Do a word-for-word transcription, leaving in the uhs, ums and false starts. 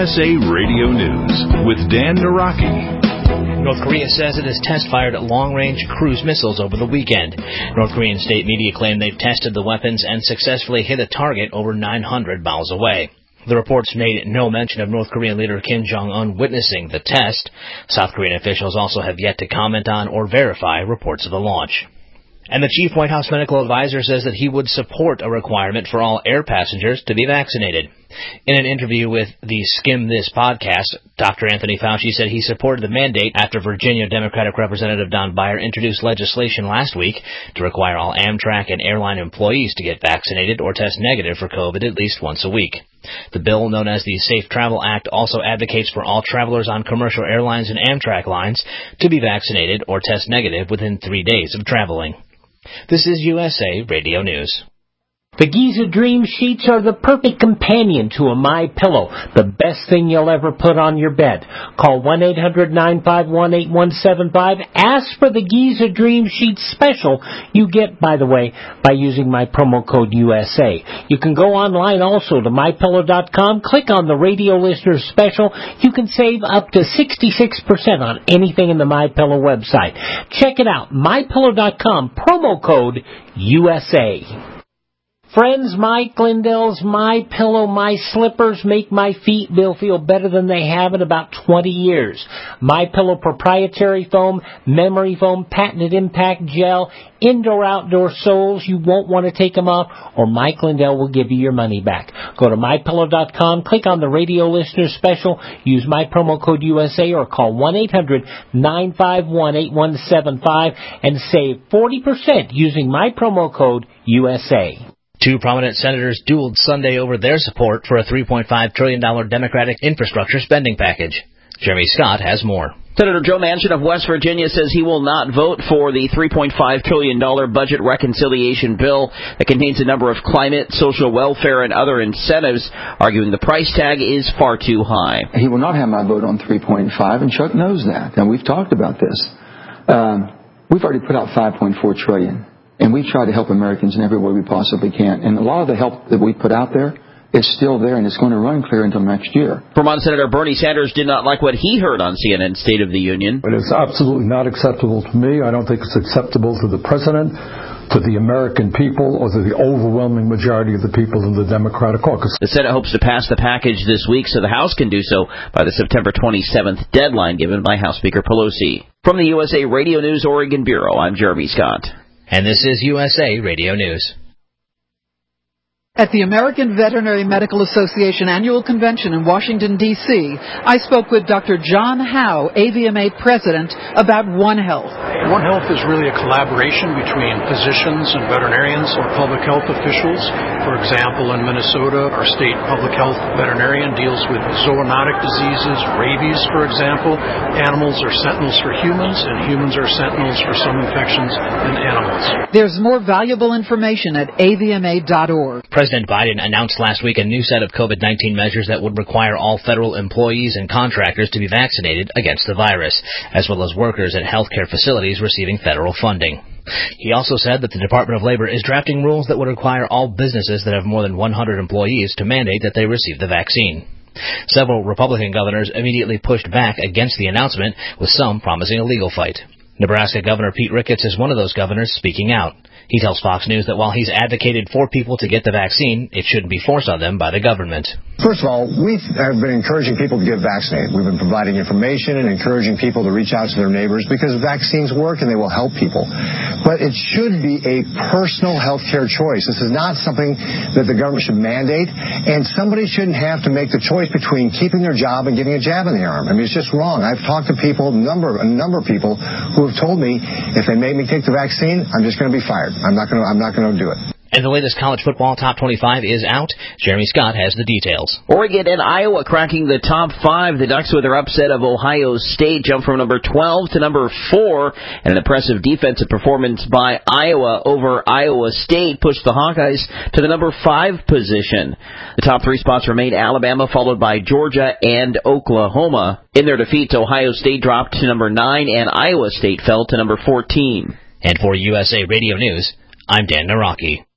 S A Radio News with Dan Naraki. North Korea says it has test-fired long-range cruise missiles over the weekend. North Korean state media claim they've tested the weapons and successfully hit a target over nine hundred miles away. The reports made no mention of North Korean leader Kim Jong-un witnessing the test. South Korean officials also have yet to comment on or verify reports of the launch. And the chief White House medical advisor says that he would support a requirement for all air passengers to be vaccinated. In an interview with the Skim This podcast, Doctor Anthony Fauci said he supported the mandate after Virginia Democratic Representative Don Beyer introduced legislation last week to require all Amtrak and airline employees to get vaccinated or test negative for COVID at least once a week. The bill, known as the Safe Travel Act, also advocates for all travelers on commercial airlines and Amtrak lines to be vaccinated or test negative within three days of traveling. This is U S A Radio News. The Giza Dream Sheets are the perfect companion to a MyPillow, the best thing you'll ever put on your bed. Call one eight hundred nine five one eight one seven five. Ask for the Giza Dream Sheets special you get, by the way, by using my promo code U S A. You can go online also to my pillow dot com. Click on the radio listener special. You can save up to sixty-six percent on anything in the MyPillow website. Check it out, my pillow dot com, promo code U S A. Friends, Mike Lindell's My Pillow, My Slippers make my feet feel better than they have in about twenty years. My Pillow proprietary foam, memory foam, patented impact gel, indoor-outdoor soles. You won't want to take them off, or Mike Lindell will give you your money back. Go to my pillow dot com, click on the radio listener special, use my promo code U S A, or call one eight hundred nine five one eight one seven five and save forty percent using my promo code U S A. Two prominent senators dueled Sunday over their support for a three point five trillion dollars Democratic infrastructure spending package. Jeremy Scott has more. Senator Joe Manchin of West Virginia says he will not vote for the three point five trillion dollars budget reconciliation bill that contains a number of climate, social welfare, and other incentives, arguing the price tag is far too high. He will not have my vote on three point five, and Chuck knows that, and we've talked about this. Um, we've already put out five point four trillion dollars. And we try to help Americans in every way we possibly can. And a lot of the help that we put out there is still there, and it's going to run clear until next year. Vermont Senator Bernie Sanders did not like what he heard on C N N's State of the Union. It is absolutely not acceptable to me. I don't think it's acceptable to the president, to the American people, or to the overwhelming majority of the people in the Democratic caucus. The Senate hopes to pass the package this week so the House can do so by the September twenty-seventh deadline given by House Speaker Pelosi. From the U S A Radio News Oregon Bureau, I'm Jeremy Scott. And this is U S A Radio News. At the American Veterinary Medical Association Annual Convention in Washington, D C, I spoke with Doctor John Howe, A V M A President, about One Health. One Health is really a collaboration between physicians and veterinarians or public health officials. For example, in Minnesota, our state public health veterinarian deals with zoonotic diseases, rabies, for example. Animals are sentinels for humans, and humans are sentinels for some infections in animals. There's more valuable information at A V M A dot org. President Biden announced last week a new set of COVID nineteen measures that would require all federal employees and contractors to be vaccinated against the virus, as well as workers at healthcare facilities receiving federal funding. He also said that the Department of Labor is drafting rules that would require all businesses that have more than one hundred employees to mandate that they receive the vaccine. Several Republican governors immediately pushed back against the announcement, with some promising a legal fight. Nebraska Governor Pete Ricketts is one of those governors speaking out. He tells Fox News that while he's advocated for people to get the vaccine, it shouldn't be forced on them by the government. First of all, we have been encouraging people to get vaccinated. We've been providing information and encouraging people to reach out to their neighbors because vaccines work and they will help people. But it should be a personal health care choice. This is not something that the government should mandate, and somebody shouldn't have to make the choice between keeping their job and getting a jab in the arm. I mean, it's just wrong. I've talked to people, a number, a number of people who have told me if they make me take the vaccine, I'm just going to be fired. I'm not going to, I'm not going to do it. And the latest college football top twenty-five is out. Jeremy Scott has the details. Oregon and Iowa cracking the top five. The Ducks, with their upset of Ohio State, jump from number twelve to number four. And an impressive defensive performance by Iowa over Iowa State pushed the Hawkeyes to the number five position. The top three spots remain Alabama, followed by Georgia and Oklahoma. In their defeats, Ohio State dropped to number nine, and Iowa State fell to number fourteen. And for U S A Radio News, I'm Dan Naraki.